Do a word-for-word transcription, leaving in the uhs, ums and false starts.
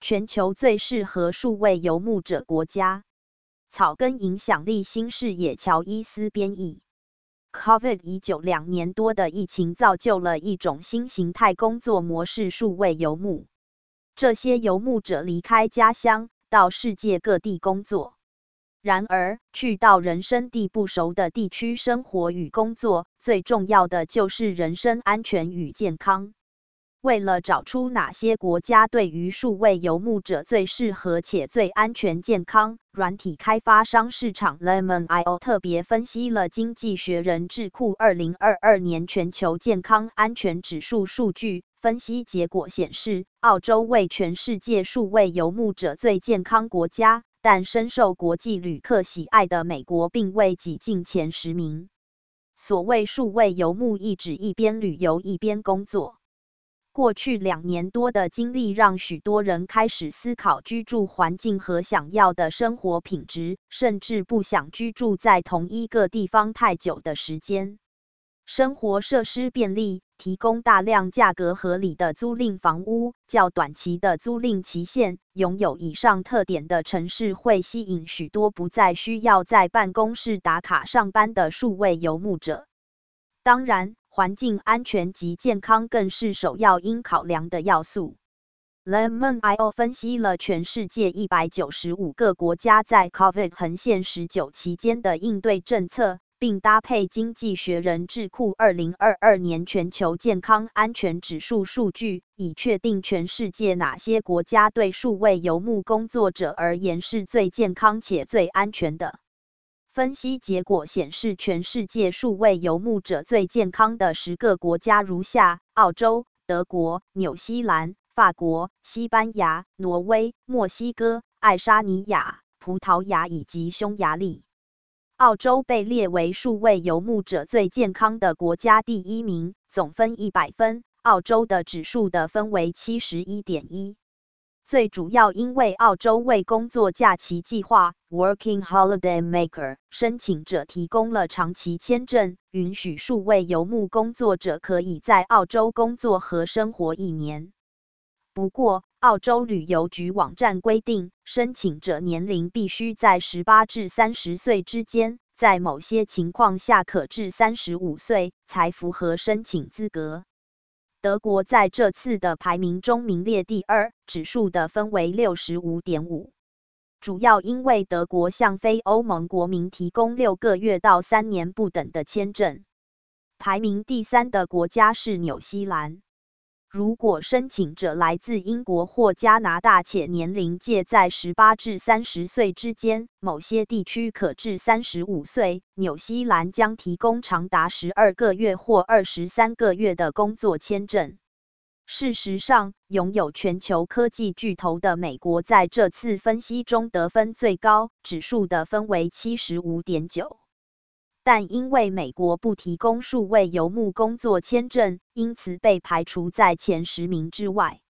全球最适合数位游牧者国家。草根影响力新视野乔伊斯编译。COVID 十九 两年多的疫情造就了一种新形态工作模式——数位游牧。这些游牧者离开家乡，到世界各地工作。然而，去到人生地不熟的地区生活与工作，最重要的就是人身安全与健康。为了找出哪些国家对于数位游牧者最适合且最安全健康，软体开发商市场 Lemon 点 I O 特别分析了经济学人智库二零二二年全球健康安全指数数据。分析结果显示，澳洲为全世界数位游牧者最健康国家，但深受国际旅客喜爱的美国并未挤进前十名。所谓数位游牧，意指一边旅游一边工作。过去两年多的经历让许多人开始思考居住环境和想要的生活品质，甚至不想居住在同一个地方太久的时间。生活设施便利，提供大量价格合理的租赁房屋，较短期的租赁期限，拥有以上特点的城市会吸引许多不再需要在办公室打卡上班的数位游牧者。当然，环境安全及健康更是首要应考量的要素。Lemon 点 I O 分析了全世界一百九十五个国家在 COVID 横线十九期间的应对政策，并搭配经济学人智库二零二二年全球健康安全指数数据，以确定全世界哪些国家对数位游牧工作者而言是最健康且最安全的。分析结果显示，全世界数位游牧者最健康的十个国家如下：澳洲、德国、纽西兰、法国、西班牙、挪威、墨西哥、爱沙尼亚、葡萄牙以及匈牙利。澳洲被列为数位游牧者最健康的国家第一名，总分一百分，澳洲的指数的分为 七十一点一。最主要因为澳洲为工作假期计划 Working Holiday Maker 申请者提供了长期签证，允许数位游牧工作者可以在澳洲工作和生活一年。不过，澳洲旅游局网站规定，申请者年龄必须在十八至三十岁之间，在某些情况下可至三十五岁才符合申请资格。德国在这次的排名中名列第二，指数的分为 六十五点五。主要因为德国向非欧盟国民提供六个月到三年不等的签证。排名第三的国家是纽西兰。如果申请者来自英国或加拿大且年龄介在十八至三十岁之间，某些地区可至三十五岁，纽西兰将提供长达十二个月或二十三个月的工作签证。事实上，拥有全球科技巨头的美国在这次分析中得分最高，指数的分为 七十五点九。但因为美国不提供数位游牧工作签证，因此被排除在前十名之外。